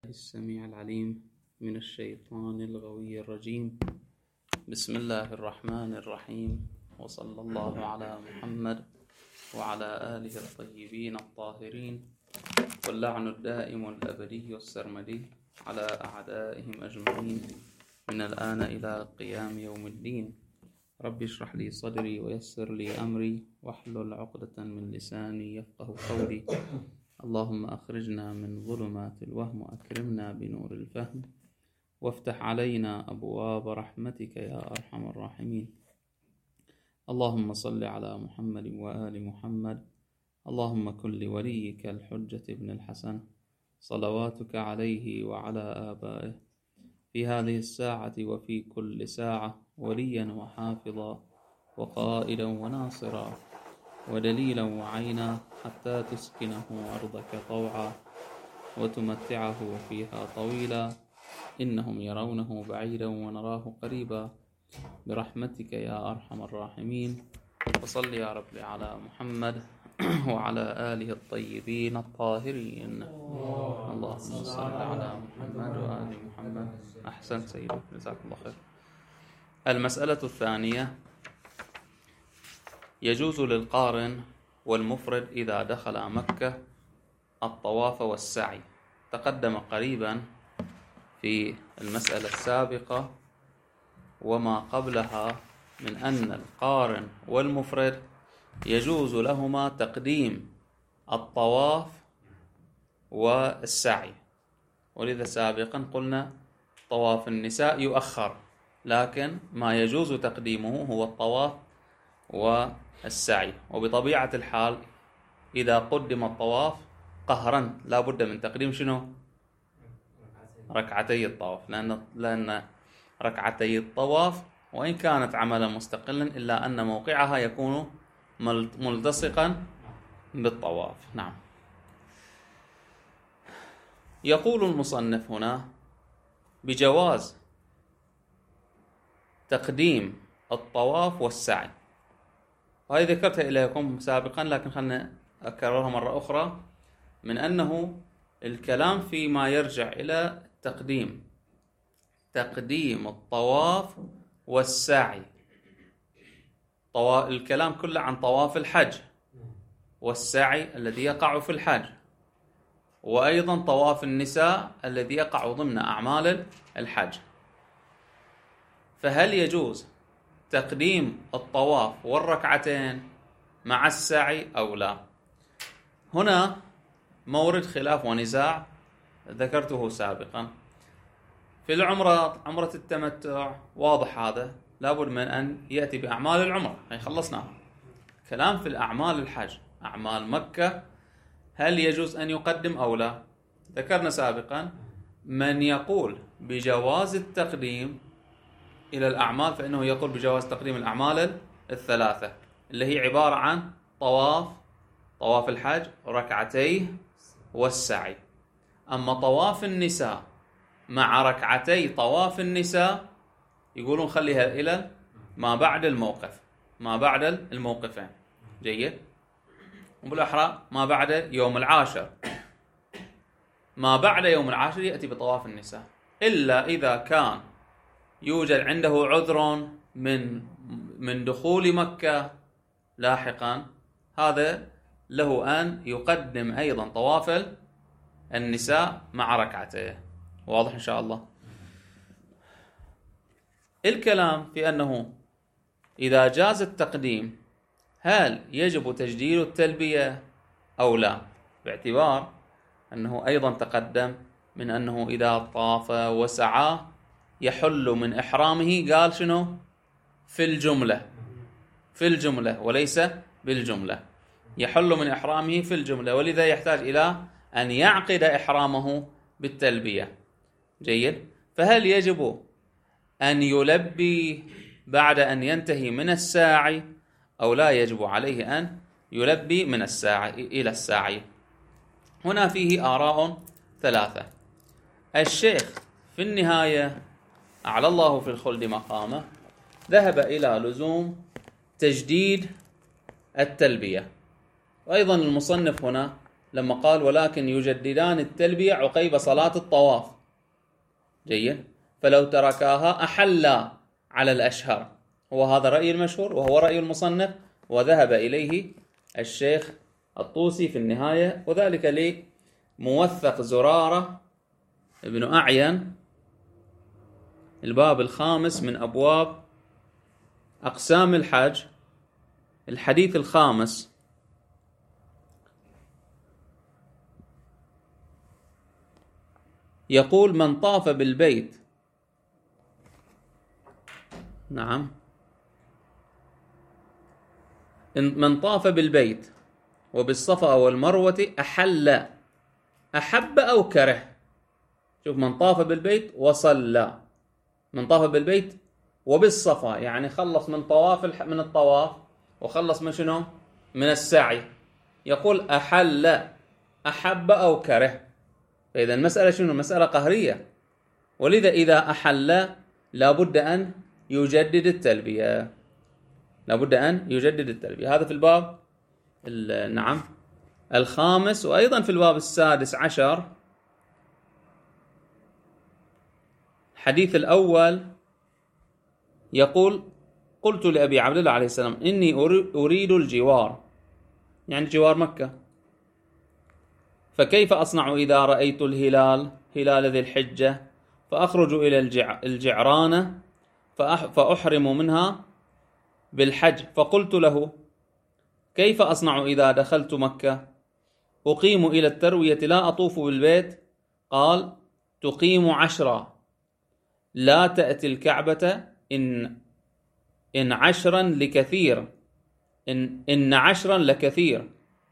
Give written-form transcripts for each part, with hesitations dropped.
السميع العليم من الشيطان الغوي الرجيم. بسم الله الرحمن الرحيم، وصلى الله على محمد وعلى آله الطيبين الطاهرين، واللعن الدائم الأبدي السرمدي على أعدائهم أجمعين من الآن إلى قيام يوم الدين. رب اشرح لي صدري ويسر لي أمري واحلل عقدة من لساني يفقه قولي. اللهم أخرجنا من ظلمات الوهم وأكرمنا بنور الفهم، وافتح علينا أبواب رحمتك يا أرحم الراحمين. اللهم صل على محمد وآل محمد. اللهم كن لوليك الحجة ابن الحسن صلواتك عليه وعلى آبائه في هذه الساعة وفي كل ساعة وليا وحافظا وقائدا وناصرا ودليلا وعينا، حتى تسكنه أرضك طوعا وتمتعه فيها طويلا. إنهم يرونه بعيدا ونراه قريبا برحمتك يا أرحم الراحمين. وصل يا رب على محمد وعلى آله الطيبين الطاهرين. اللهم صل على محمد وآل محمد. أحسنت سيدي، جزاك الله خير. المسألة الثانية: يجوز للقارن والمفرد إذا دخل مكة الطواف والسعي. تقدم قريبا في المسألة السابقة وما قبلها من أن القارن والمفرد يجوز لهما تقديم الطواف والسعي، ولذا سابقا قلنا طواف النساء يؤخر، لكن ما يجوز تقديمه هو الطواف والسعي. وبطبيعة الحال إذا قدم الطواف قهرا لا بد من تقديم شنو؟ ركعتي الطواف، لأن ركعتي الطواف وإن كانت عملا مستقلا إلا أن موقعها يكون ملتصقا بالطواف. نعم. يقول المصنف هنا بجواز تقديم الطواف والسعي، وهذه ذكرتها إليكم سابقا لكن خلنا أكررها مرة أخرى، من أنه الكلام فيما يرجع إلى تقديم الطواف والسعي. الكلام كله عن طواف الحج والسعي الذي يقع في الحج، وأيضا طواف النساء الذي يقع ضمن أعمال الحج. فهل يجوز تقديم الطواف والركعتين مع السعي أو لا؟ هنا مورد خلاف ونزاع ذكرته سابقا. في العمرة، عمرة التمتع، واضح هذا لابد من أن يأتي بأعمال العمرة، خلصناها. كلام في الأعمال الحج، أعمال مكة، هل يجوز أن يقدم أو لا؟ ذكرنا سابقا من يقول بجواز التقديم إلى الأعمال فإنه يقول بجواز تقديم الأعمال الثلاثة اللي هي عبارة عن طواف الحج، ركعتيه، والسعي. أما طواف النساء مع ركعتي طواف النساء يقولون خليها إلى ما بعد الموقفين. جيد. وبالأحرى ما بعد يوم العاشر. ما بعد يوم العاشر يأتي بطواف النساء، إلا إذا كان يوجد عنده عذر من دخول مكة لاحقا، هذا له أن يقدم أيضا طواف النساء مع ركعتيه. واضح إن شاء الله. الكلام في أنه إذا جاز التقديم هل يجب تجديد التلبية أو لا، باعتبار أنه أيضا تقدم من أنه إذا طاف وسعى يحل من إحرامه، قال شنو؟ في الجملة وليس بالجملة. يحل من إحرامه في الجملة، ولذا يحتاج إلى أن يعقد إحرامه بالتلبية. جيد. فهل يجب أن يلبي بعد أن ينتهي من الساعي أو لا يجب عليه أن يلبي من الساعي إلى الساعي؟ هنا فيه آراء ثلاثة. الشيخ في النهاية أعلى الله في الخلد مقامه ذهب إلى لزوم تجديد التلبية، وأيضا المصنف هنا لما قال ولكن يجددان التلبية عقيب صلاة الطواف. جيد. فلو تركاها أحلا على الأشهر، وهذا رأي المشهور وهو رأي المصنف، وذهب إليه الشيخ الطوسي في النهاية، وذلك لموثق زرارة ابن أعين الباب 5 من أبواب أقسام الحج، الحديث 5 يقول: من طاف بالبيت، نعم، من طاف بالبيت وبالصفا والمروة أحل، أحب أو كره. شوف، من طاف بالبيت وصلى، من طاف بالبيت وبالصفا، يعني خلص من من الطواف وخلص من شنو؟ من السعي. يقول أحل، أحب أو كره. فإذا المسألة شنو؟ مسألة قهرية، ولذا إذا أحل لابد أن يجدد التلبية، لابد أن يجدد التلبية. هذا في الباب نعم 5. وأيضا في الباب 16 الحديث الأول يقول: قلت لأبي عبد الله عليه السلام إني أريد الجوار، يعني جوار مكة، فكيف أصنع إذا رأيت الهلال، هلال ذي الحجة، فأخرج إلى الجعرانة فأحرم منها بالحج؟ فقلت له: كيف أصنع إذا دخلت مكة؟ أقيم إلى التروية لا أطوف بالبيت؟ قال: تقيم 10، لا تأتي الكعبة إن 10 لكثير، إن 10 لكثير،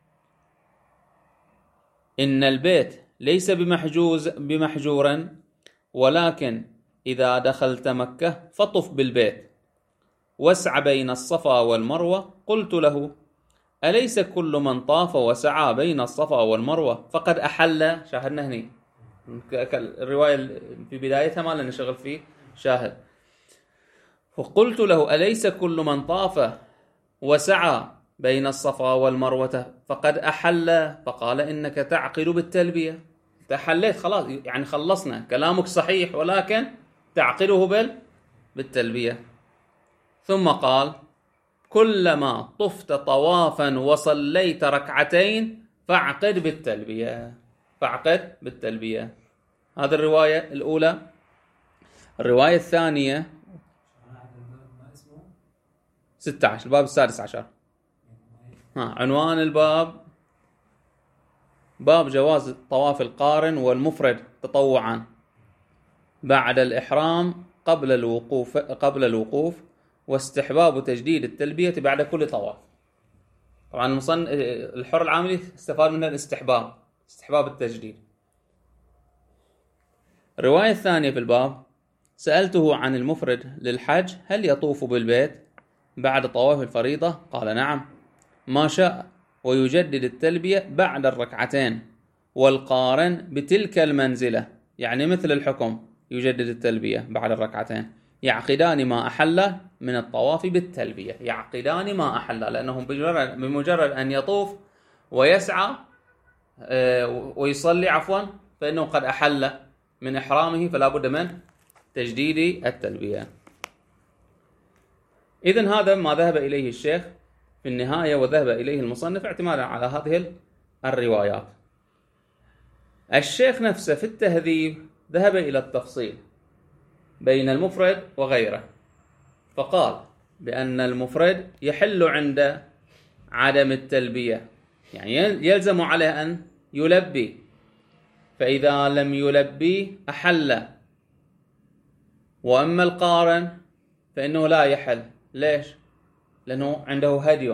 إن البيت ليس بمحجور، ولكن إذا دخلت مكة فطف بالبيت واسع بين الصفا والمروة. قلت له: أليس كل من طاف وسعى بين الصفا والمروة فقد أحل؟ شاهدنا هني الرواية في بدايتها ما لنا شغل فيه، شاهد. فقلت له: أليس كل من طاف وسعى بين الصفا والمروة فقد أحل؟ فقال: إنك تعقد بالتلبية. تحليت خلاص، يعني خلصنا، كلامك صحيح، ولكن تعقده بالتلبية. ثم قال: كلما طفت طوافا وصليت ركعتين فاعقد بالتلبية، فاعقد بالتلبية. هذه الرواية الأولى. الرواية الثانية 16، الباب 16. عنوان الباب: باب جواز طواف القارن والمفرد تطوعا بعد الإحرام قبل الوقوف، واستحباب تجديد التلبية بعد كل طواف. طبعا الحر العاملي استفاد من الاستحباب، استحباب التجديد. الرواية الثانية في الباب: سألته عن المفرد للحج هل يطوف بالبيت بعد طواف الفريضة؟ قال: نعم، ما شاء، ويجدد التلبية بعد الركعتين، والقارن بتلك المنزلة، يعني مثل الحكم، يجدد التلبية بعد الركعتين. يعقدان ما أحل من الطواف بالتلبية، يعقدان ما أحل، لأنهم بمجرد أن يطوف ويسعى ويصلي عفوا فإنه قد أحل من إحرامه، فلا بد من تجديد التلبية. إذن هذا ما ذهب إليه الشيخ في النهاية، وذهب إليه المصنف اعتمادا على هذه الروايات. الشيخ نفسه في التهذيب ذهب إلى التفصيل بين المفرد وغيره، فقال بأن المفرد يحل عند عدم التلبية، يعني يلزم عليه أن يلبي، فإذا لم يلبي أحل. وأما القارن فإنه لا يحل. ليش؟ لأنه عنده هدي،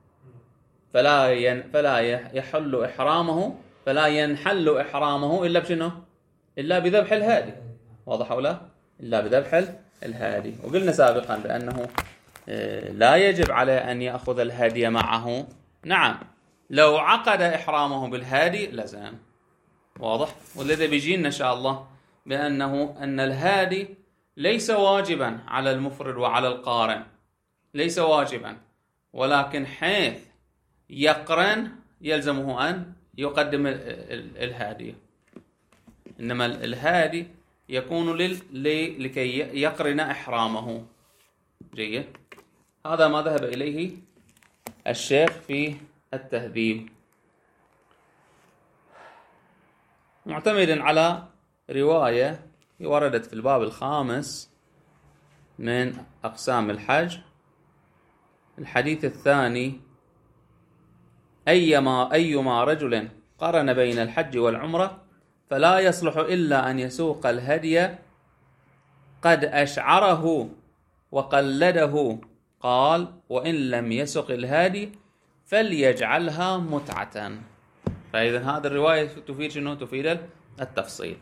فلا يحل إحرامه، فلا ينحل إحرامه إلا بشنو؟ إلا بذبح الهادي. واضح أو لا؟ إلا بذبح الهادي. وقلنا سابقا بأنه لا يجب عليه أن يأخذ الهدي معه. نعم، لو عقد إحرامه بالهادي لزم. واضح؟ والذي بيجينا إن شاء الله أن الهادي ليس واجبا على المفرد وعلى القارن، ليس واجبا، ولكن حيث يقرن يلزمه أن يقدم الهادي، إنما الهادي يكون لكي يقرن إحرامه. جيد. هذا ما ذهب إليه الشيخ في التهذيب، معتمدا على رواية وردت في الباب الخامس من أقسام الحج، الحديث الثاني: أيما رجل قرن بين الحج والعمرة فلا يصلح إلا أن يسوق الهدي قد أشعره وقلده، قال: وإن لم يسق الهادي فليجعلها متعة. فإذا هذه الرواية تفيد شنو؟ تفيد التفصيل.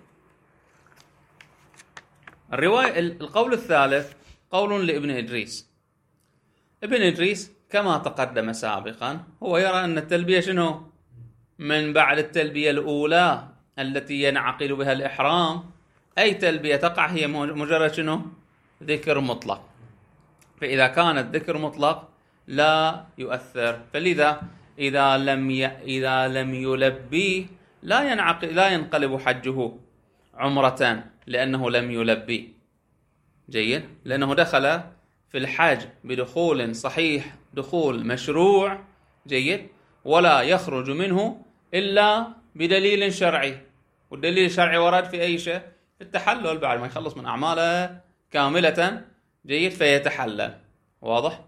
القول الثالث قول لابن إدريس. ابن إدريس كما تقدم سابقا هو يرى أن التلبية شنو؟ من بعد التلبية الأولى التي ينعقد بها الإحرام، أي تلبية تقع هي مجرد شنو؟ ذكر مطلق. فإذا كانت ذكر مطلق لا يؤثر، فلذا إذا لم يلبي لا ينقلب حجه عمرة لأنه لم يلبي. جيد. لأنه دخل في الحج بدخول صحيح، دخول مشروع. جيد. ولا يخرج منه إلا بدليل شرعي، والدليل الشرعي ورد في أي شيء؟ في التحلل، بعد ما يخلص من أعماله كاملة. جيد. فيتحلل. واضح؟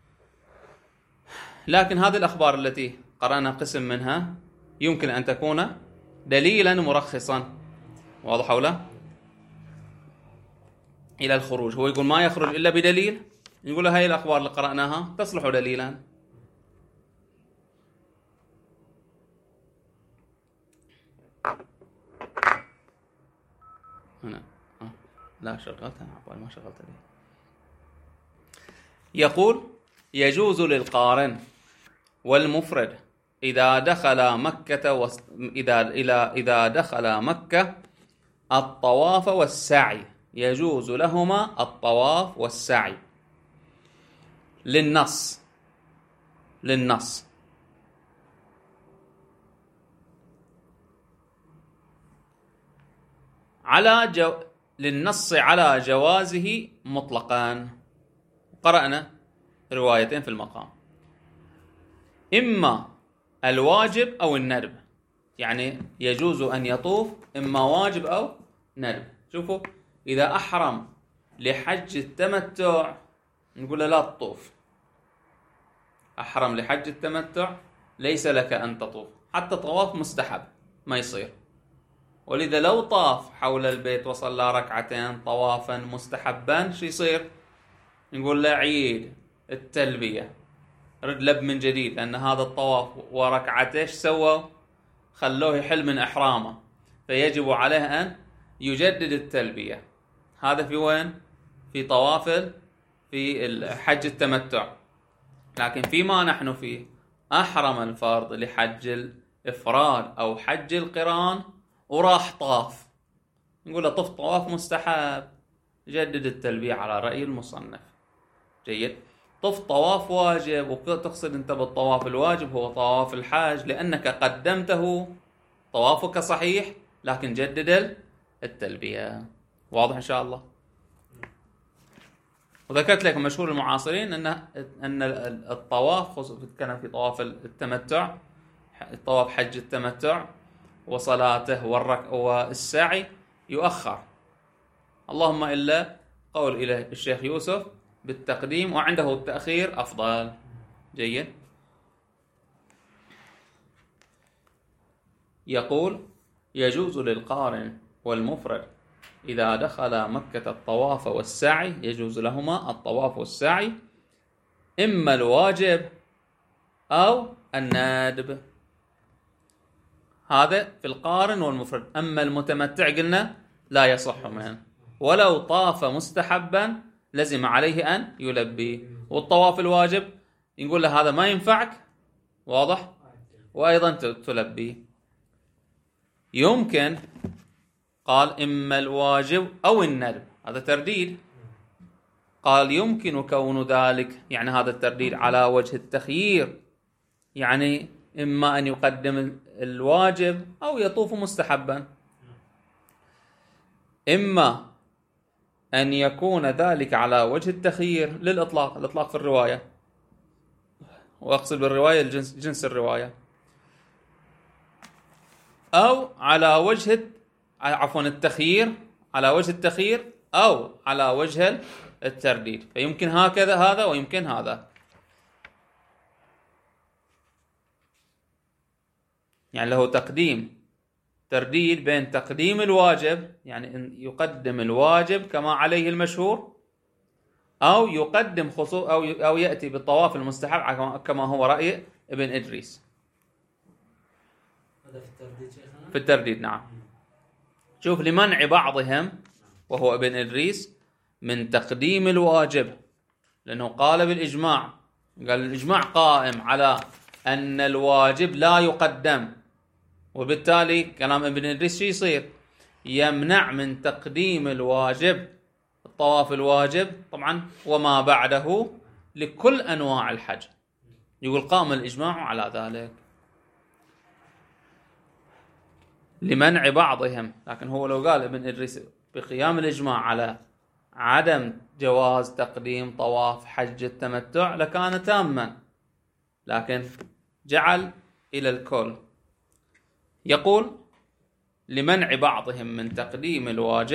لكن هذه الأخبار التي قرأنا قسم منها يمكن أن تكون دليلا مرخصا، واضح أو لا؟ إلى الخروج. هو يقول ما يخرج إلا بدليل، يقول هاي الأخبار اللي قرأناها تصلح دليلا. هنا لا شغلتها، عفوا ما شغلتها لي. يقول: يجوز للقارن والمفرد إذا دخل مكة إذا دخل مكة الطواف والسعي، يجوز لهما الطواف والسعي للنص للنص على جوازه مطلقا. قرأنا روايتين في المقام، إما الواجب أو الندب، يعني يجوز أن يطوف إما واجب أو ندب. شوفوا، إذا أحرم لحج التمتع نقول له لا تطوف. أحرم لحج التمتع ليس لك أن تطوف، حتى طواف مستحب ما يصير. ولذا لو طاف حول البيت وصلى ركعتين طوافا مستحبا شو يصير؟ نقول له عيد التلبية، رد لب من جديد، لأن هذا الطواف وركعته ايش سووا؟ خلوه يحل من إحرامه، فيجب عليه أن يجدد التلبية. هذا في وين؟ في طواف في حج التمتع. لكن فيما نحن فيه أحرم الفرض لحج الإفراد أو حج القران وراح طاف، نقول له طف طواف مستحب، جدد التلبية على رأي المصنف. جيد. طف طواف واجب، وتقصد انت بالطواف الواجب هو طواف الحاج لأنك قدمته، طوافك صحيح لكن جدد التلبية. واضح إن شاء الله؟ وذكرت لكم مشهور المعاصرين أن الطواف، خصوصا كان في طواف التمتع، طواف حج التمتع وصلاته والسعي يؤخر، اللهم إلا قول إلى الشيخ يوسف بالتقديم، وعنده التأخير أفضل. جيد. يقول: يجوز للقارن والمفرد إذا دخل مكة الطواف والسعي، يجوز لهما الطواف والسعي، إما الواجب أو الندب. هذا في القارن والمفرد. أما المتمتع قلنا لا يصح منه، ولو طاف مستحبا لزم عليه أن يلبي. والطواف الواجب يقول له هذا ما ينفعك، واضح، وأيضا تلبي. يمكن قال إما الواجب أو الندب، هذا ترديد. قال يمكن كون ذلك، يعني هذا الترديد على وجه التخيير، يعني إما أن يقدم الواجب أو يطوف مستحبا، إما أن يكون ذلك على وجه التخيير للإطلاق، الإطلاق في الرواية، وأقصد بالرواية جنس الرواية، أو على وجه التخيير، على وجه التخيير أو على وجه الترديد، فيمكن هكذا هذا ويمكن هذا. يعني له ترديد بين تقديم الواجب، يعني أن يقدم الواجب كما عليه المشهور، أو يقدم أو يأتي بالطواف المستحب كما هو رأي ابن إدريس. هذا في الترديد شيخنا؟ في الترديد نعم. شوف، لمنع بعضهم وهو ابن إدريس من تقديم الواجب، لأنه قال بالإجماع، قال الإجماع قائم على أن الواجب لا يقدم، وبالتالي كلام ابن إدريس شو يصير؟ يمنع من تقديم الواجب، الطواف الواجب طبعا وما بعده لكل أنواع الحج. يقول قام الإجماع على ذلك لمنع بعضهم. لكن هو لو قال ابن إدريس بقيام الإجماع على عدم جواز تقديم طواف حج التمتع لكان تاما، لكن جعل إلى الكل. يقول لمنع بعضهم من تقديم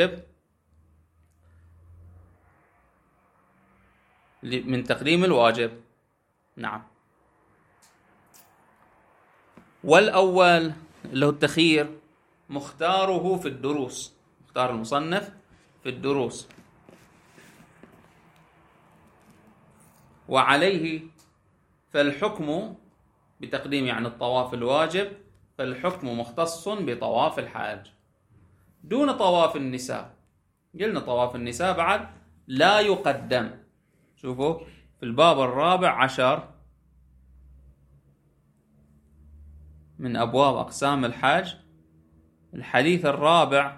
الواجب، نعم. والأول اللي هو التخيير مختاره في الدروس، مختار المصنف في الدروس، وعليه فالحكم بتقديم يعني الطواف الواجب، فالحكم مختص بطواف الحاج دون طواف النساء. قلنا طواف النساء بعد لا يقدم. شوفوا في الباب 14 من أبواب أقسام الحج، الحديث 4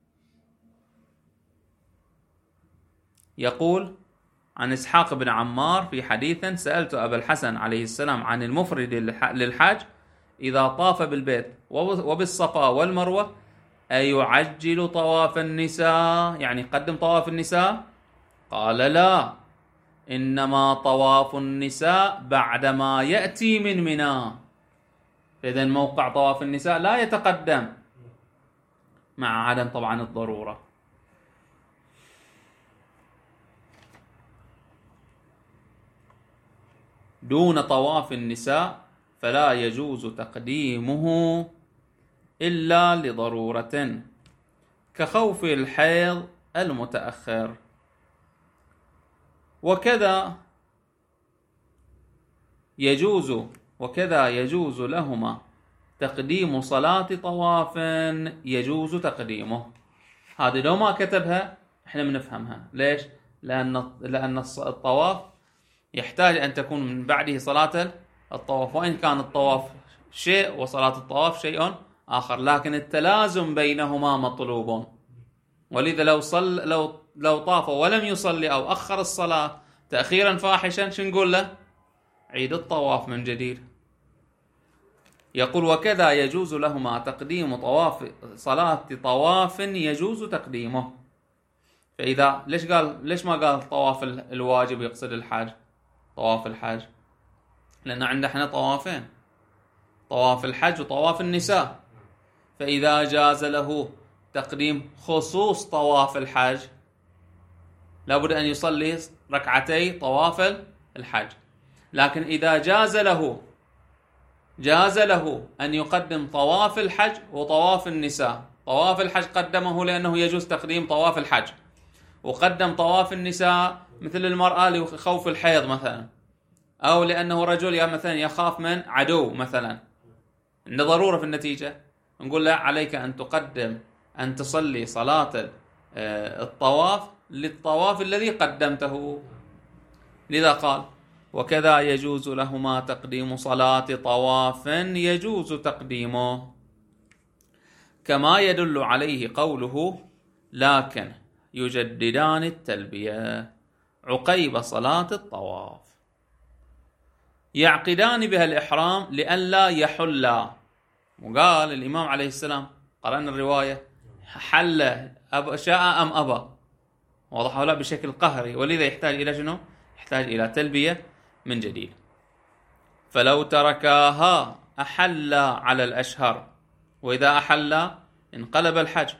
يقول عن إسحاق بن عمار في حديث: سألت أبا الحسن عليه السلام عن المفرد للحج إذا طاف بالبيت وبالصفا والمروة أيعجل طواف النساء، يعني قدم طواف النساء؟ قال لا، إنما طواف النساء بعدما يأتي من منى. إذن موقع طواف النساء لا يتقدم مع عدم طبعا الضرورة. دون طواف النساء فلا يجوز تقديمه إلا لضرورة كخوف الحيض المتأخر. وكذا يجوز لهما تقديم صلاة طواف يجوز تقديمه. هذه لو ما كتبها احنا بنفهمها. ليش؟ لأن الطواف يحتاج أن تكون من بعده صلاة الطواف، وإن كان الطواف شيء وصلاة الطواف شيء آخر، لكن التلازم بينهما مطلوب. ولذا لو طاف ولم يصلي أو أخر الصلاة تأخيرا فاحشا شو نقول له؟ عيد الطواف من جديد. يقول وكذا يجوز لهما تقديم صلاة طواف يجوز تقديمه. فإذا ليش ما قال طواف الواجب يقصد الحج، طواف الحج؟ لأن عندنا احنا طوافين، طواف الحج وطواف النساء. فإذا جاز له تقديم خصوص طواف الحج لابد أن يصلي ركعتي طواف الحج. لكن إذا جاز له أن يقدم طواف الحج وطواف النساء، طواف الحج قدمه لأنه يجوز تقديم طواف الحج، وقدم طواف النساء مثل المرأة لخوف الحيض مثلا، أو لأنه رجل مثلا يخاف من عدو مثلا، عنده ضرورة في النتيجة، نقول لا، عليك أن تصلي صلاة الطواف للطواف الذي قدمته. لذا قال وكذا يجوز لهما تقديم صلاة طواف يجوز تقديمه، كما يدل عليه قوله لكن يجددان التلبية عقيب صلاة الطواف. يعقدان بها الإحرام لئلا يحلا. وقال الإمام عليه السلام، قرأنا الرواية، حل شاء أم أبى، واضح ولا، بشكل قهري، ولذا يحتاج إلى شنو؟ يحتاج إلى تلبية من جديد. فلو تركاها أحل على الأشهر، وإذا أحل انقلب الحج.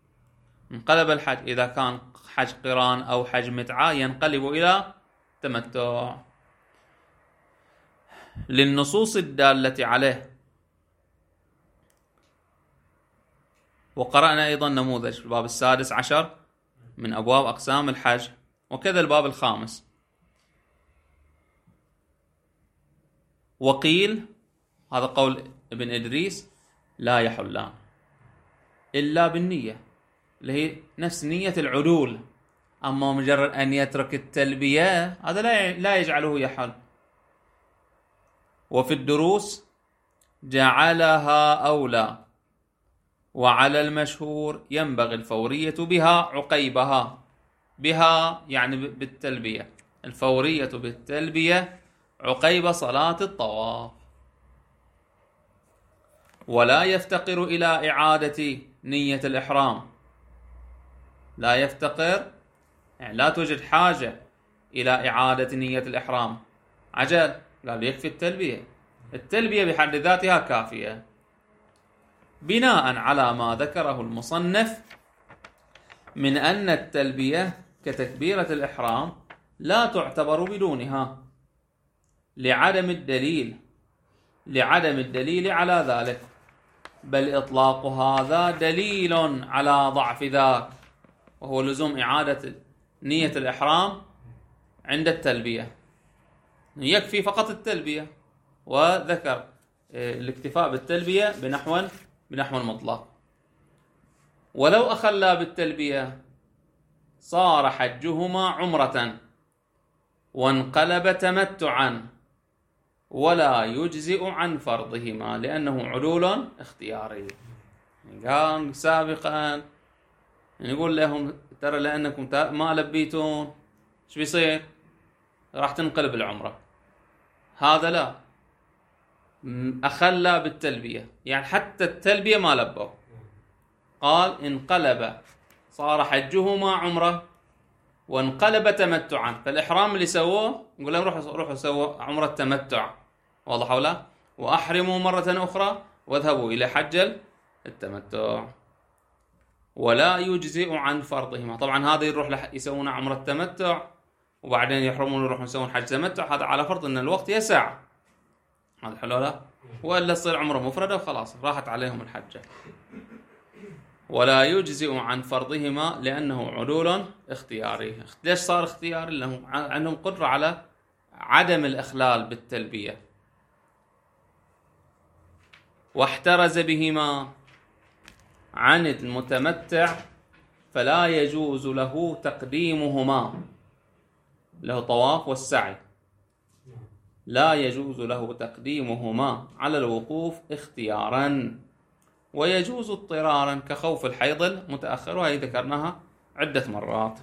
إذا كان حج قران أو حج متعة ينقلب إلى تمتع للنصوص الدالة عليه. وقرأنا أيضا نموذج في الباب 16 من أبواب أقسام الحج، وكذا الباب 5. وقيل، هذا قول ابن إدريس، لا يحلان إلا بالنية، اللي هي نفس نية العدول. أما مجرد أن يترك التلبية هذا لا يجعله يحل. وفي الدروس جعلها أولى، وعلى المشهور ينبغي الفورية بها عقيبها. بها يعني بالتلبية، الفورية بالتلبية عقيب صلاة الطواف. ولا يفتقر إلى إعادة نية الإحرام، لا يفتقر يعني لا توجد حاجة إلى إعادة نية الإحرام. عجل، قال يكفي التلبية بحد ذاتها كافية، بناء على ما ذكره المصنف من أن التلبية كتكبيرة الإحرام لا تعتبر بدونها لعدم الدليل على ذلك، بل إطلاق هذا دليل على ضعف ذاك، وهو لزوم إعادة نية الإحرام عند التلبية. يكفي فقط التلبية، وذكر الاكتفاء بالتلبية بنحو المطلق. ولو أخلا بالتلبية صار حجهما عمرة وانقلب تمتعا، ولا يجزئ عن فرضهما لأنه عدول اختياري. قال سابقا نقول لهم ترى لأنكم ما لبيتون ايش بيصير؟ راح تنقلب العمرة. هذا لا، أخلى بالتلبية، يعني حتى التلبية ما لبوا. قال انقلب، صار حجهما عمرة وانقلب تمتعا. فالإحرام اللي سووه نقول لهم روحوا سووا عمرة تمتع، واضح ولا؟ وأحرموا مرة أخرى واذهبوا إلى حج التمتع. ولا يجزئ عن فرضهما. طبعا هذا يروح يسوون عمرة تمتع وبعدين يحرمون يروحون يسوون حج تمتع، هذا على فرض أن الوقت يسع. هذا حلو لا؟ وإلا تصير عمرة مفردة وخلاص راحت عليهم الحجة. ولا يجزئ عن فرضهما لأنه عدول اختياري. ليش صار اختياري؟ لأنهم عندهم قدرة على عدم الإخلال بالتلبية. واحترز بهما عن المتمتع فلا يجوز له تقديمهما، له طواف والسعي، لا يجوز له تقديمهما على الوقوف اختيارا، ويجوز اضطرارا كخوف الحيض المتأخر، وهي ذكرناها عدة مرات.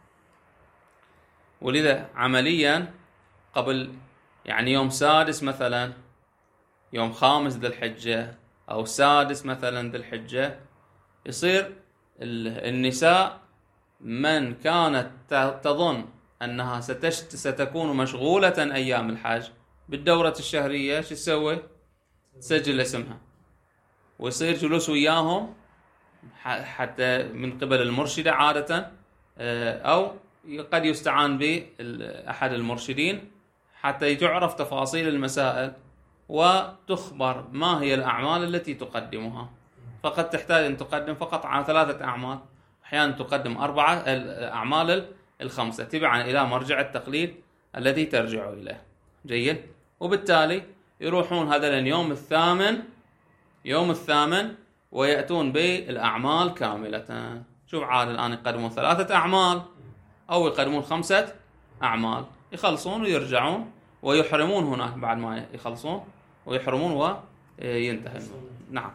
ولذا عمليا قبل يعني يوم 6 مثلا، يوم 5 ذي الحجة أو 6 مثلا ذي الحجة، يصير النساء من كانت تظن أنها ستكون مشغولة أيام الحج بالدورة الشهرية، شو تسوي؟ تسجل اسمها ويصير جلوس وياهم حتى من قبل المرشدة عادة، أو قد يستعان بأحد المرشدين حتى تعرف تفاصيل المسائل وتخبر ما هي الأعمال التي تقدمها. فقد تحتاج أن تقدم فقط على 3 أعمال، أحيانا تقدم 4 الأعمال 5 تبعا إلى مرجع التقليد الذي ترجع إليه. جيد. وبالتالي يروحون هذا اليوم يوم الثامن ويأتون بالأعمال كاملة. شوف عاد الآن يقدمون 3 أعمال أو يقدمون 5 أعمال، يخلصون ويرجعون ويحرمون هناك بعد ما يخلصون ويحرمون وينتهي. نعم،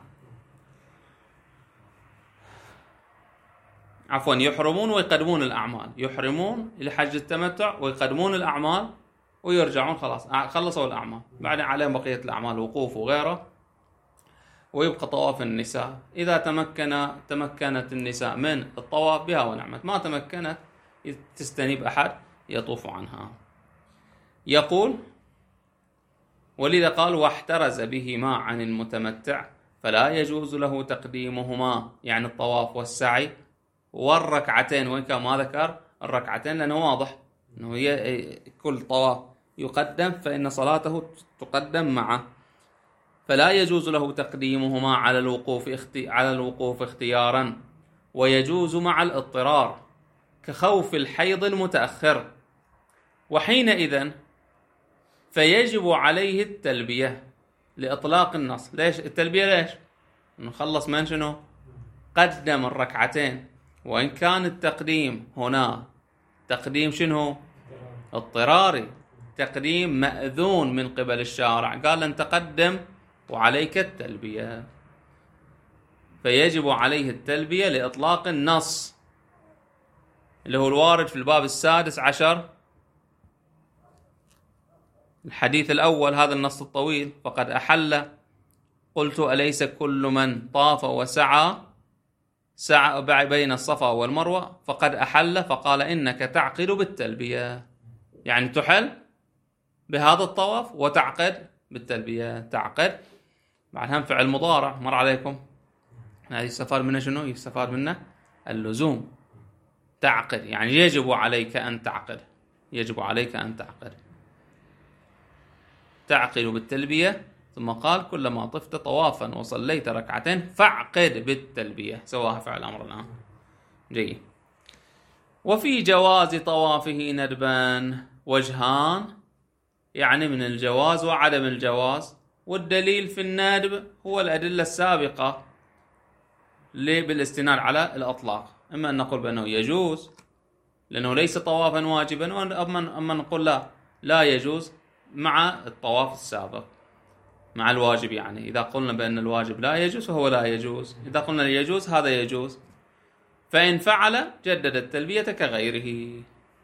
عفوا، يحرمون ويقدمون الأعمال، يحرمون لحج التمتع ويقدمون الأعمال ويرجعون خلاص خلصوا الأعمال، بعدين عليهم بقية الأعمال وقوف وغيره، ويبقى طواف النساء. إذا تمكنت النساء من الطواف بها ونعمت، ما تمكنت تستنيب أحد يطوف عنها. يقول: ولذا قال: واحترز بهما عن المتمتع فلا يجوز له تقديمهما، يعني الطواف والسعي والركعتين، وإن كان ما ذكر الركعتين لأنه واضح أنه كل طواف يقدم فإن صلاته تقدم معه. فلا يجوز له تقديمهما على الوقوف اختيارا، ويجوز مع الاضطرار كخوف الحيض المتأخر، وحينئذ فيجب عليه التلبية لإطلاق النص. ليش التلبية؟ ليش؟ نخلص من شنو؟ قدم الركعتين، وإن كان التقديم هنا تقديم شنو؟ اضطراري، تقديم مأذون من قبل الشارع، قال لن تقدم وعليك التلبية، فيجب عليه التلبية لإطلاق النص اللي هو الوارد في الباب 16 الحديث الأول، هذا النص الطويل: فقد أحل. قلت: أليس كل من طاف وسعى بين الصفا والمروة فقد أحل؟ فقال: إنك تعقد بالتلبية، يعني تحل بهذا الطواف وتعقد بالتلبية. تعقد بعدها فعل مضارع، مر عليكم، هذا يستفاد منه شنو؟ يستفاد منه اللزوم. تعقد يعني يجب عليك أن تعقد، يجب عليك أن تعقد. تعقد بالتلبية. ثم قال: كلما طفت طوافا وصليت ركعتين فاعقد بالتلبية، سواها فعل أمر الآن. جيد. وفي جواز طوافه ندبان وجهان، يعني من الجواز وعدم الجواز، والدليل في الندب هو الأدلة السابقة بالاستناد على الأطلاق. إما أن نقول بأنه يجوز لأنه ليس طوافا واجبا، أما نقول لا يجوز مع الطواف السابق، مع الواجب. يعني إذا قلنا بأن الواجب لا يجوز فهو لا يجوز، إذا قلنا يجوز هذا يجوز. فإن فعل جدد التلبية كغيره.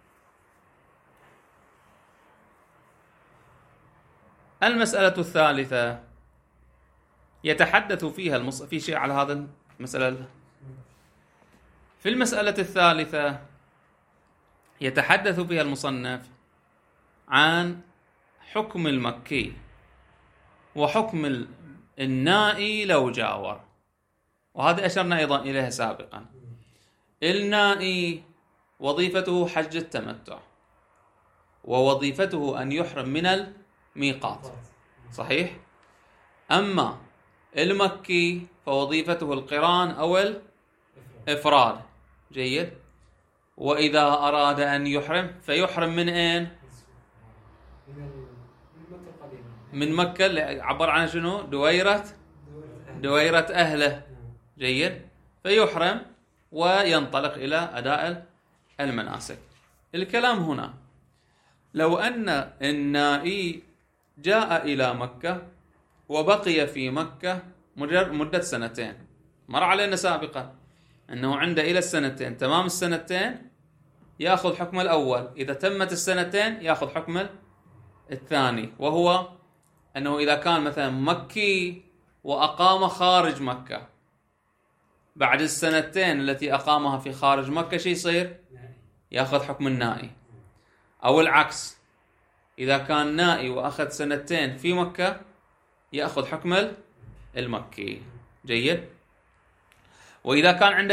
المسألة الثالثة يتحدث فيها في شيء على هذا المسألة. في المسألة الثالثة يتحدث فيها المصنف عن حكم المكي وحكم النائي لو جاور، وهذا أشرنا أيضا إليها سابقا. النائي وظيفته حج التمتع، ووظيفته أن يحرم من الميقات، صحيح؟ أما المكي فوظيفته القران أو الإفراد. جيد. وإذا أراد أن يحرم فيحرم من أين؟ من مكة، اللي عبر عنها شنو؟ دويرة أهله. جيد. فيحرم وينطلق إلى أداء المناسك. الكلام هنا لو أن النائي جاء إلى مكة وبقي في مكة مدة سنتين، مر علينا سابقا أنه عنده إلى السنتين، تمام السنتين يأخذ حكم الأول، إذا تمت السنتين يأخذ حكم الثاني، وهو أنه إذا كان مثلا مكي وأقام خارج مكة، بعد السنتين التي أقامها في خارج مكة شي يصير؟ يأخذ حكم النائي. أو العكس، إذا كان نائي وأخذ سنتين في مكة يأخذ حكم المكي. جيد. وإذا كان عنده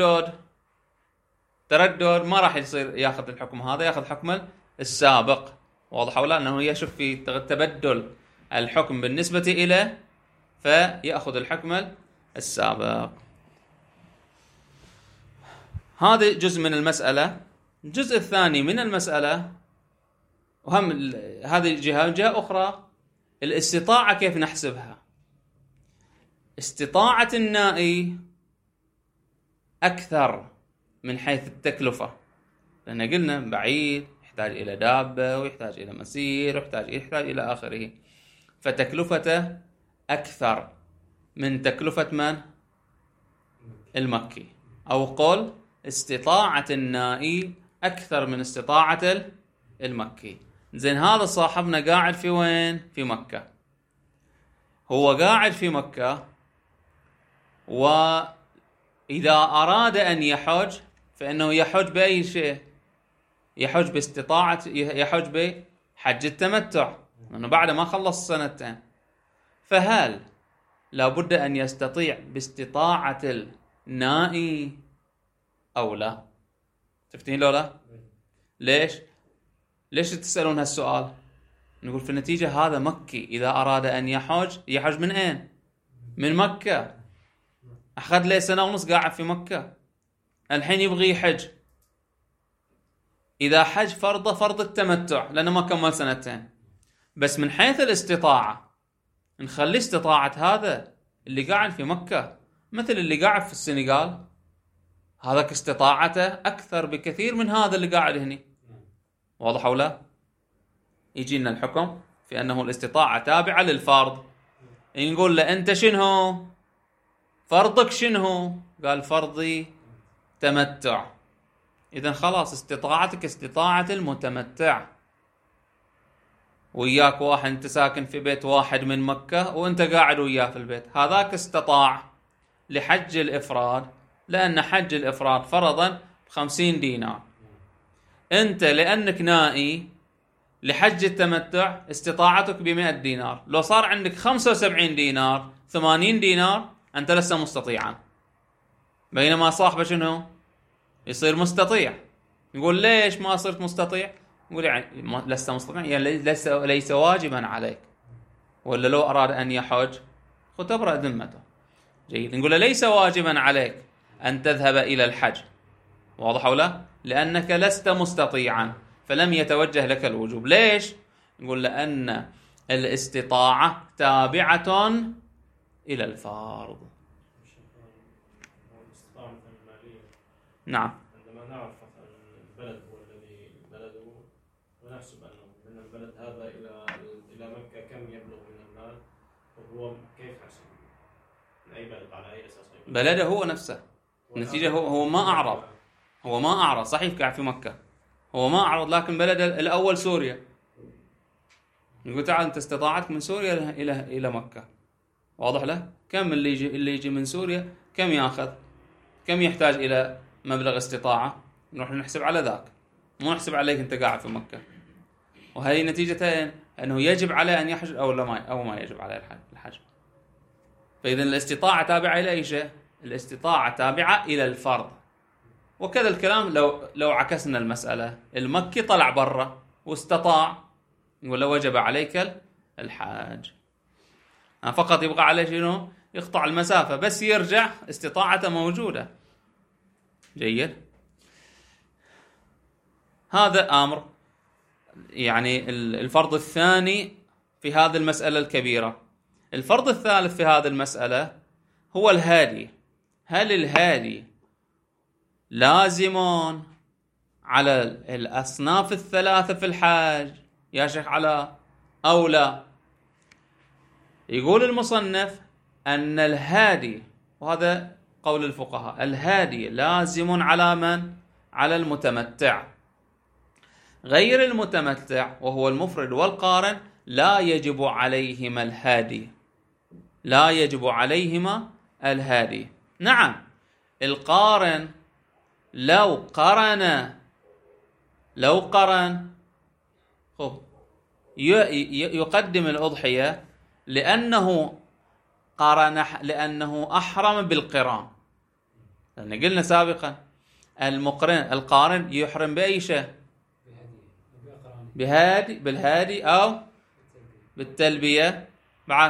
تردد ما راح يصير يأخذ الحكم هذا، يأخذ حكم السابق. واضح ولا؟ أنه يشوف في تبدل الحكم بالنسبة إليه فيأخذ الحكم السابق. هذا جزء من المسألة. الجزء الثاني من المسألة، وهم هذه جهة أخرى، الاستطاعة كيف نحسبها؟ استطاعة النائي أكثر من حيث التكلفة، لأن قلنا بعيد، يحتاج إلى دابة، ويحتاج إلى مسير، ويحتاج إلى آخره، فتكلفته أكثر من تكلفة من؟ المكي. أو قول استطاعة النائي أكثر من استطاعة المكي. زين هذا صاحبنا قاعد في وين؟ في مكة. هو قاعد في مكة، وإذا أراد أن يحج فإنه يحج بأي شيء؟ يحج باستطاعة، يحج بحج التمتع، لأنه بعد ما خلص سنتين. فهل لابد أن يستطيع باستطاعة النائي أو لا؟ تفتين لو لا؟ ليش تسألون هالسؤال؟ نقول في النتيجة هذا مكي، إذا أراد أن يحج من أين؟ من مكة. أخذ لي سنة ونص قاعد في مكة، الحين يبغي يحج. إذا حج فرض التمتع لأنه ما كمل سنتين، بس من حيث الاستطاعة نخلي استطاعة هذا اللي قاعد في مكة مثل اللي قاعد في السنغال، هذاك استطاعته أكثر بكثير من هذا اللي قاعد هنا. واضح أو لا؟ يجي لنا الحكم في أنه الاستطاعة تابعة للفرض. نقول له أنت شنو؟ فرضك شنو؟ قال فرضي تمتع. إذن خلاص استطاعتك استطاعة المتمتع. وياك واحد أنت ساكن في بيت واحد من مكة وأنت قاعد وياه في البيت، هذاك استطاع لحج الإفراد، لأن حج الإفراد فرضا 50 دينار. أنت لأنك نائي لحج التمتع استطاعتك ب100 دينار. لو صار عندك 75 دينار 80 دينار أنت لست مستطيعا، بينما صاحبه شنو؟ يصير مستطيع. يقول ليش ما صرت مستطيع؟ يقول يعني لست مستطيع، يعني ليس واجبا عليك. ولا لو أراد أن يحج تبرأ ذمته. جيد، نقول ليس واجبا عليك أن تذهب إلى الحج. واضح أو لا؟ لأنك لست مستطيعا فلم يتوجه لك الوجوب. ليش؟ نقول لأن الاستطاعة تابعة إلى الفرض. نعم. عندما نعرف مثلا البلد هو الذي بلده ونحسب أنه من البلد هذا إلى مكة كم يبلغ من المال، وهو كيف حسب من أي بلد على أي أساس؟ بلده هو نفسه. النتيجة هو ما أعرض، هو ما أعرض. صحيح قاعد في مكة، هو ما أعرض، لكن بلد الأول سوريا. نقول تعال أنت استطاعتك من سوريا إلى مكة. واضح له؟ كم اللي يجي من سوريا كم يأخذ؟ كم يحتاج إلى مبلغ استطاعة؟ نروح نحسب على ذاك، مو نحسب عليك أنت قاعد في مكة. وهذه نتيجتين، أنه يجب عليه أن يحج أو ما يجب عليه الحج. فإذا الاستطاعة تابعة إلى أي شيء؟ الاستطاعة تابعة إلى الفرض. وكذا الكلام لو عكسنا المسألة، المكي طلع برا واستطاع، يقول له وجب عليك الحاج، فقط يبقى عليه شنو؟ يقطع المسافة بس يرجع استطاعته موجودة. جيد. هذا أمر، يعني الفرض الثاني في هذه المسألة الكبيرة. الفرض الثالث في هذه المسألة هو الهادي. هل الهادي لازم على الأصناف الثلاثة في الحاج يا شيخ علاء أو لا؟ يقول المصنف أن الهادي، وهذا قول الفقهاء، الهادي لازم على من؟ على المتمتع. غير المتمتع وهو المفرد والقارن لا يجب عليهما الهادي، لا يجب عليهما الهادي. نعم، القارن لو قرن يقدم الأضحية لأنه أحرم بالقران. لأن قلنا سابقا القارن يحرم بأي شيء؟ بالهادي أو بالتلبية. بعد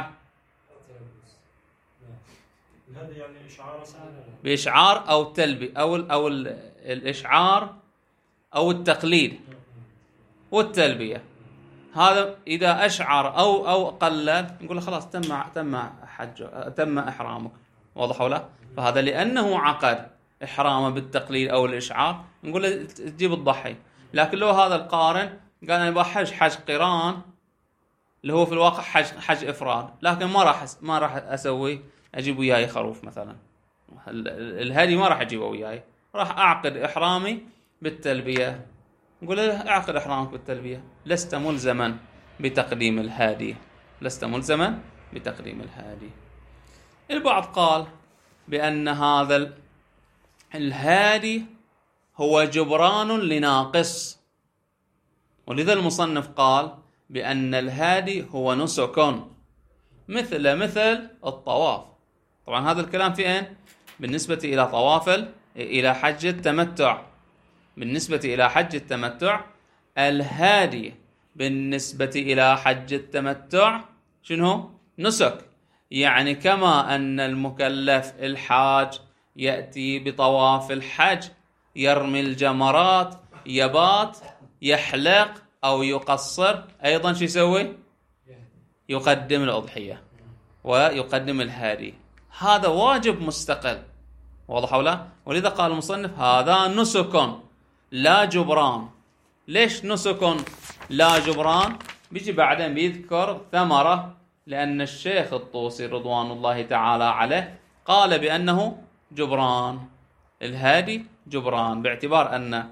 الهادي يعني بإشعار أو تلبية أو الإشعار أو التقليد والتلبية. هذا إذا أشعر أو قلل نقول له خلاص تم إحرامك. واضح ولا؟ فهذا لأنه عقد إحرامه بالتقليد أو الإشعار نقول له تجيب الضحي. لكن لو هذا القارن قال أنا بحج حج قران اللي هو في الواقع حج إفراد، لكن ما راح أجيب وياي خروف مثلا، الهدي ما راح أجيبه وياي، راح أعقد إحرامي بالتلبية نقول له اعقد إحرامك بالتلبية، لست ملزما بتقديم الهادي، لست ملزما بتقديم الهادي. البعض قال بأن هذا الهادي هو جبران لناقص، ولذا المصنف قال بأن الهادي هو نسك مثل الطواف. طبعا هذا الكلام في أين؟ بالنسبة إلى إلى حج التمتع. بالنسبة إلى حج التمتع الهادي بالنسبة إلى حج التمتع شنو؟ نسك. يعني كما أن المكلف الحاج يأتي بطواف الحج يرمي الجمرات يبات يحلق أو يقصر، أيضا شو يسوي؟ يقدم الأضحية ويقدم الهادي. هذا واجب مستقل، واضح ولا؟ ولذا قال المصنف هذا نسك لا جبران. ليش نسك لا جبران؟ بيجي بعدين بيذكر ثمرة، لأن الشيخ الطوسي رضوان الله تعالى عليه قال بأنه جبران، الهادي جبران، باعتبار أن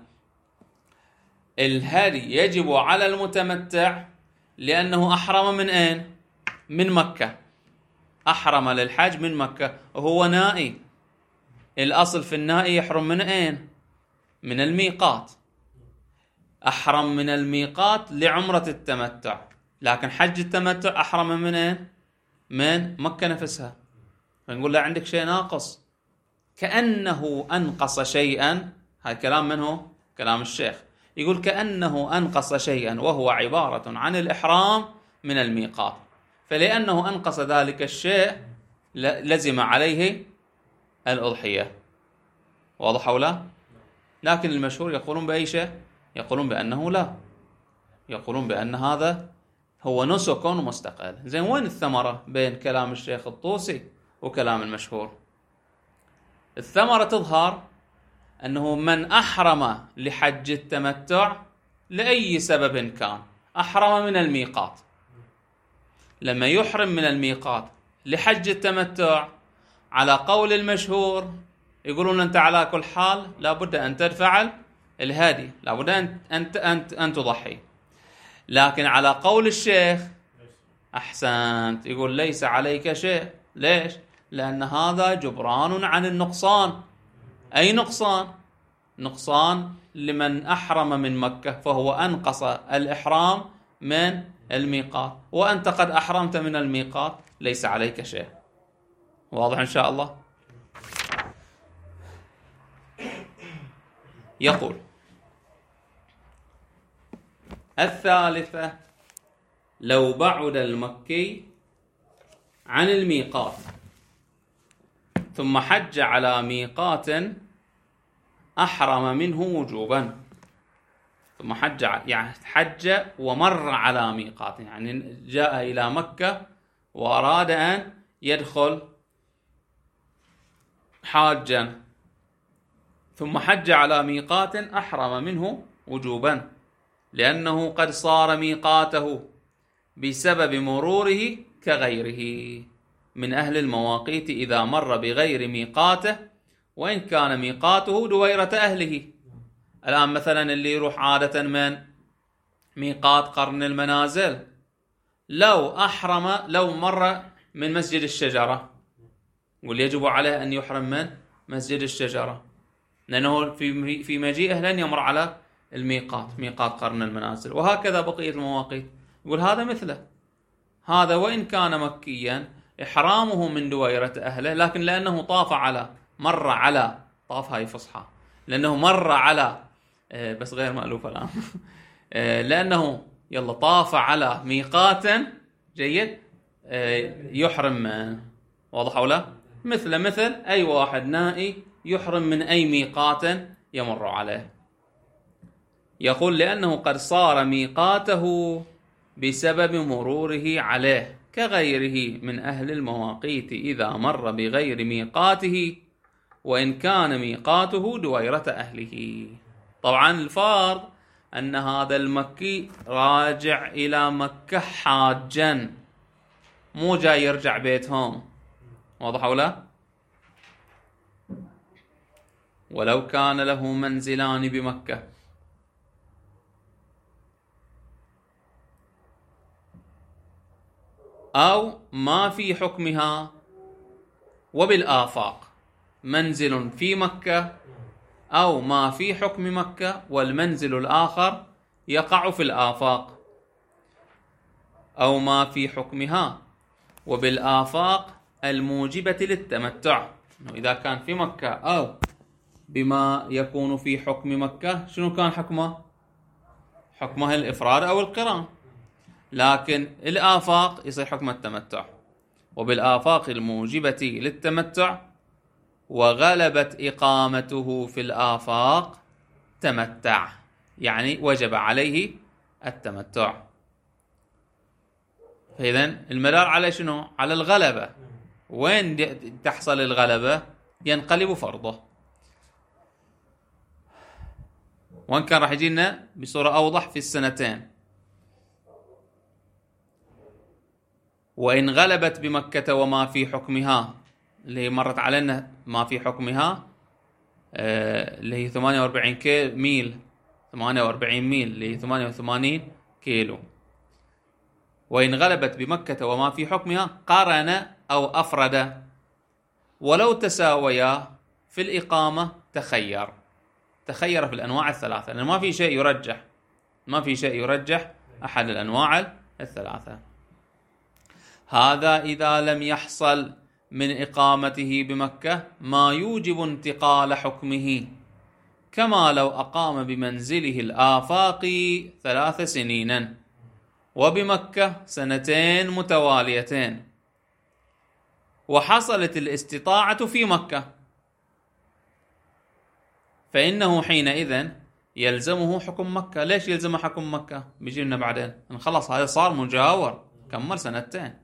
الهادي يجب على المتمتع لأنه أحرم من أين؟ من مكة، أحرم للحج من مكة وهو نائي. الأصل في النائي يحرم من أين؟ من الميقات. أحرم من الميقات لعمرة التمتع، لكن حج التمتع أحرم من أين؟ من مكة نفسها. فنقول له عندك شيء ناقص، كأنه أنقص شيئا. هذا كلام منه؟ كلام الشيخ. يقول كأنه أنقص شيئا وهو عبارة عن الإحرام من الميقات، فلأنه أنقص ذلك الشيء لزم عليه الأضحية، واضح ولا؟ لكن المشهور يقولون بأي شيء؟ يقولون بأنه لا، يقولون بأن هذا هو نسك مستقل. زين، وين الثمرة بين كلام الشيخ الطوسي وكلام المشهور؟ الثمرة تظهر أنه من أحرم لحج التمتع لأي سبب كان، أحرم من الميقات، لما يحرم من الميقات لحج التمتع على قول المشهور يقولون أنت على كل حال لابد أن تدفع الهادي، لابد أن تضحي. لكن على قول الشيخ أحسنت، يقول ليس عليك شيء. ليش؟ لأن هذا جبران عن النقصان. أي نقصان؟ نقصان لمن أحرم من مكة، فهو أنقص الإحرام من الميقات، وأنت قد أحرمت من الميقات ليس عليك شيء. واضح إن شاء الله؟ يقول الثالثة: لو بعد المكي عن الميقات ثم حج على ميقات أحرم منه وجوبا. ثم حج، يعني حج ومر على ميقات، يعني جاء إلى مكة وأراد أن يدخل حاجا، ثم حج على ميقات أحرم منه وجوبا، لأنه قد صار ميقاته بسبب مروره كغيره من أهل المواقيت إذا مر بغير ميقاته وإن كان ميقاته دويرة أهله. الآن مثلا اللي يروح عادة من ميقات قرن المنازل، لو أحرم، لو مر من مسجد الشجرة، يقول يجب عليه أن يحرم من مسجد الشجرة، لأنه في مجيئه لن يمر على الميقات، ميقات قرن المنازل. وهكذا بقية المواقيت، يقول هذا مثله، هذا وإن كان مكيا إحرامه من دويرة أهله، لكن لأنه مر على طاف، هاي فصحى، لأنه مر على بس غير مألوف الآن لأنه طاف على ميقات جيد يحرم. واضح ولا؟ مثل أي واحد نائي يحرم من أي ميقات يمر عليه. يقول لأنه قد صار ميقاته بسبب مروره عليه كغيره من أهل المواقيت إذا مر بغير ميقاته وإن كان ميقاته دويرة أهله. طبعا الفرض أن هذا المكي راجع إلى مكة حاجا، مو جاي يرجع بيتهم. واضح ولا؟ ولو كان له منزلان بمكة، أو ما في حكمها وبالآفاق، منزل في مكة أو ما في حكم مكة والمنزل الآخر يقع في الآفاق، أو ما في حكمها وبالآفاق الموجبة للتمتع. إذا كان في مكة أو بما يكون في حكم مكة، شنو كان حكمه؟ حكمها الإفراد أو القران، لكن الآفاق يصير حكم التمتع. وبالآفاق الموجبة للتمتع وغلبت إقامته في الآفاق تمتع، يعني وجب عليه التمتع. فإذن المدار على شنو؟ على الغلبة. وين تحصل الغلبة؟ ينقلب فرضه. وإن كان راح يجينا بصورة أوضح في السنتين. وإن غلبت بمكة وما في حكمها، اللي مرت علينا ما في حكمها اللي هي 48 ميل، 48 ميل اللي هي 88 كيلو. وإن غلبت بمكة وما في حكمها قارن أو أفرد، ولو تساويا في الإقامة تخير في الأنواع الثلاثة، لأن ما في شيء يرجح أحد الأنواع الثلاثة. هذا إذا لم يحصل من إقامته بمكة ما يوجب انتقال حكمه، كما لو أقام بمنزله الآفاقي 3 سنين وبمكة 2 متواليتين، وحصلت الاستطاعة في مكة، فإنه حينئذ يلزمه حكم مكة. ليش يلزمه حكم مكة؟ بيجينا بعدين، خلاص هذا صار مجاور، كمل 2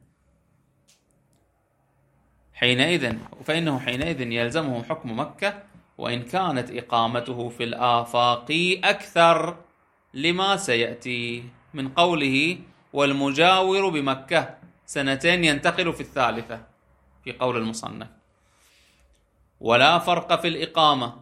فإنه حينئذ يلزمه حكم مكة، وإن كانت إقامته في الآفاق أكثر، لما سيأتي من قوله والمجاور بمكة 2 ينتقل في 3 في قول المصنف. ولا فرق في الإقامة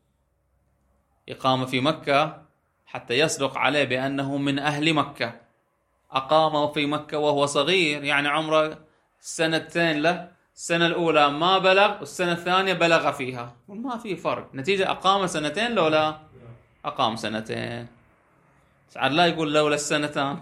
في مكة حتى يصدق عليه بأنه من أهل مكة، أقام في مكة وهو صغير، يعني عمره 2 له، السنة الأولى ما بلغ والسنة الثانية بلغ فيها، ما في فرق، نتيجة أقام 2 لولا أقام 2. سعد لا يقول لولا 2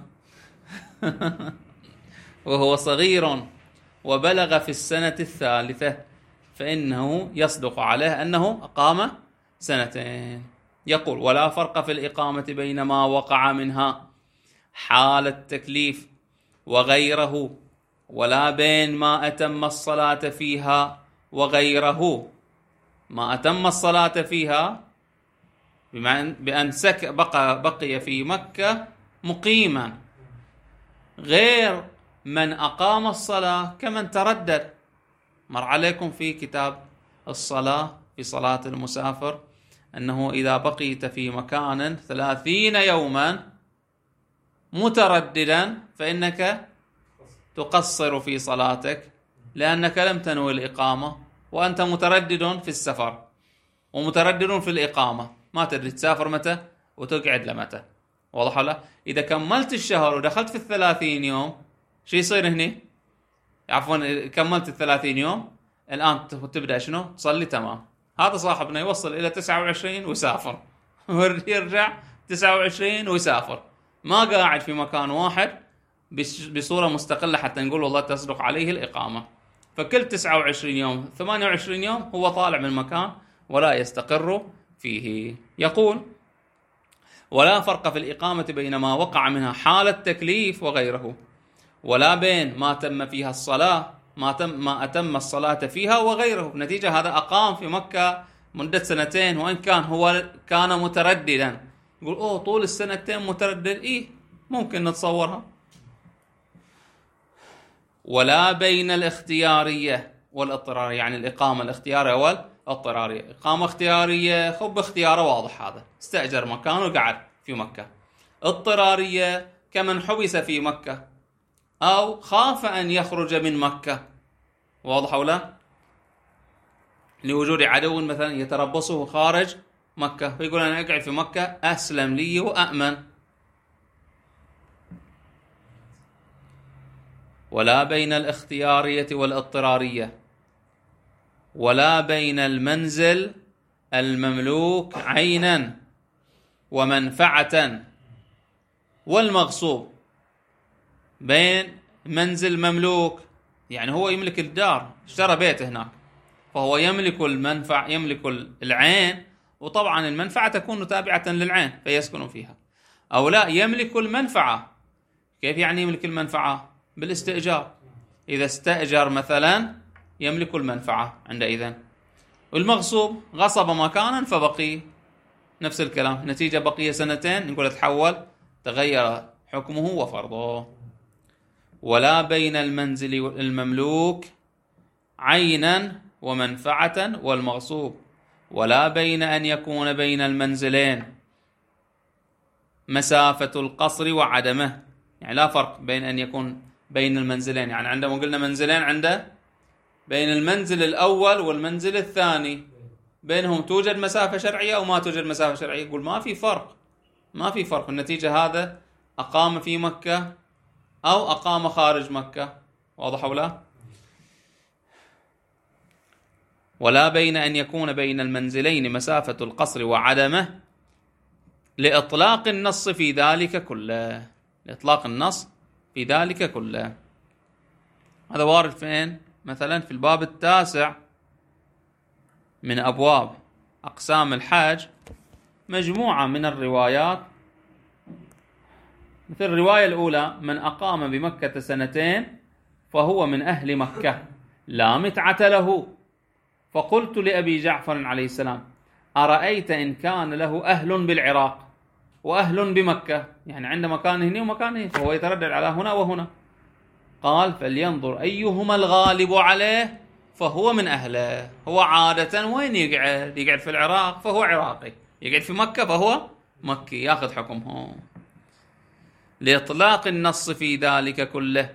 وهو صغير وبلغ في السنة الثالثة، فإنه يصدق عليه أنه أقام 2. يقول ولا فرق في الإقامة بين ما وقع منها حال التكليف وغيره، ولا بين ما أتم الصلاة فيها وغيره. ما أتم الصلاة فيها بأن بقي في مكة مقيما، غير من أقام الصلاة كمن تردد. مر عليكم في كتاب الصلاة في صلاة المسافر أنه إذا بقيت في مكان 30 يوما مترددا فإنك تقصر في صلاتك، لأنك لم تنوي الإقامة وأنت متردد في السفر ومتردد في الإقامة، ما تدري تسافر متى وتقعد لمتى. واضح ولا؟ إذا كملت الشهر ودخلت في 30 يوم شو يصير هني؟ عفوا كملت 30 يوم الآن تبدأ شنو؟ تصلي تمام. هذا صاحبنا يوصل إلى 29 ويسافر ويرجع 29 ويسافر، ما قاعد في مكان واحد بصورة مستقلة حتى نقول والله تصدق عليه الإقامة. فكل 29 يوم 28 يوم هو طالع من مكان ولا يستقر فيه. يقول ولا فرق في الإقامة بين ما وقع منها حال التكليف وغيره، ولا بين ما تم فيها الصلاة ما أتم الصلاة فيها وغيره. نتيجة هذا أقام في مكة مدة 2 وإن كان هو كان مترددا. يقول طول 2 متردد، ممكن نتصورها. ولا بين الاختيارية والاضطرارية، يعني الإقامة الاختيارية والاضطرارية. إقامة اختيارية خب اختياره واضح، هذا استأجر مكان وقعد في مكة. اضطرارية كمن حبس في مكة أو خاف أن يخرج من مكة، واضح ولا؟ لوجود عدو مثلا يتربصه خارج مكة فيقول أنا أقعد في مكة أسلم لي وأأمن. ولا بين الاختيارية والاضطرارية، ولا بين المنزل المملوك عينا ومنفعة والمغصوب. بين منزل مملوك يعني هو يملك الدار، اشترى بيت هناك، فهو يملك المنفع، يملك العين، وطبعا المنفعة تكون تابعة للعين فيسكن فيها. أو لا، يملك المنفعة. كيف يعني يملك المنفعة؟ بالاستئجار. إذا استأجر مثلا يملك المنفعة عندئذ. والمغصوب غصب مكانا فبقي، نفس الكلام، نتيجة بقي سنتين نقول تحول، تغير حكمه وفرضه. ولا بين المنزل المملوك عينا ومنفعة والمغصوب، ولا بين أن يكون بين المنزلين مسافة القصر وعدمه. يعني لا فرق بين أن يكون بين المنزلين، يعني عندما قلنا منزلين، عنده بين المنزل الأول والمنزل الثاني بينهم توجد مسافة شرعية أو ما توجد مسافة شرعية؟ يقول ما في فرق، ما في فرق. النتيجة هذا أقام في مكة أو أقام خارج مكة. واضح أو لا؟ ولا بين أن يكون بين المنزلين مسافة القصر وعدمه لإطلاق النص في ذلك كله. لإطلاق النص في ذلك كله. هذا وارد فين؟ مثلا في الباب 9 من أبواب أقسام الحج، مجموعة من الروايات، مثل الرواية الأولى: من أقام بمكة 2 فهو من أهل مكة لا متعة له. فقلت لأبي جعفر عليه السلام: أرأيت إن كان له أهل بالعراق وأهل بمكة، يعني عنده مكان هنا ومكان هنا، فهو يتردد على هنا وهنا. قال: فلينظر أيهما الغالب عليه فهو من أهله. هو عادة وين يقعد؟ يقعد في العراق فهو عراقي، يقعد في مكة فهو مكي، ياخذ حكمه. لإطلاق النص في ذلك كله.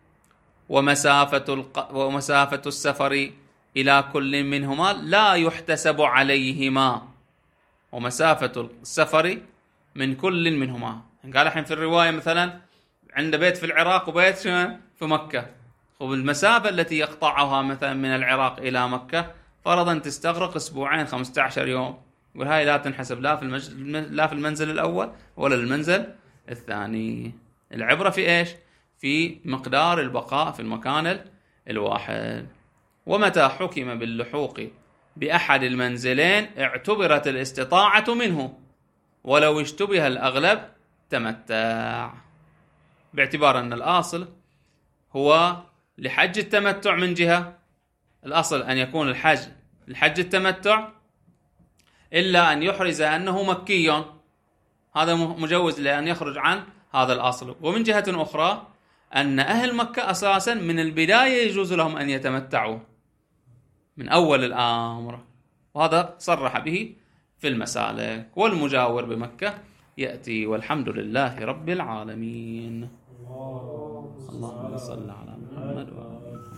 ومسافة السفر إلى كل منهما لا يحتسب عليهما. ومسافة السفر من كل منهما، قال الحين في الرواية مثلا عنده بيت في العراق وبيت في مكة، والمسافة التي يقطعها مثلا من العراق إلى مكة فرضا تستغرق 2 15 يوم، يقول هاي لا تنحسب لا في المنزل الأول ولا المنزل الثاني. العبرة في إيش؟ في مقدار البقاء في المكان الواحد. ومتى حكم باللحوق بأحد المنزلين اعتبرت الاستطاعة منه، ولو اشتبه الأغلب تمتع، باعتبار أن الأصل هو لحج التمتع من جهة، الأصل أن يكون الحج التمتع، إلا أن يحرز أنه مكي، هذا مجوز لأن يخرج عن هذا الأصل. ومن جهة أخرى أن أهل مكة أساسا من البداية يجوز لهم أن يتمتعوا من أول الأمر، وهذا صرح به في المسالك. والمجاور بمكة يأتي. والحمد لله رب العالمين. اللهم صل على محمد وعلى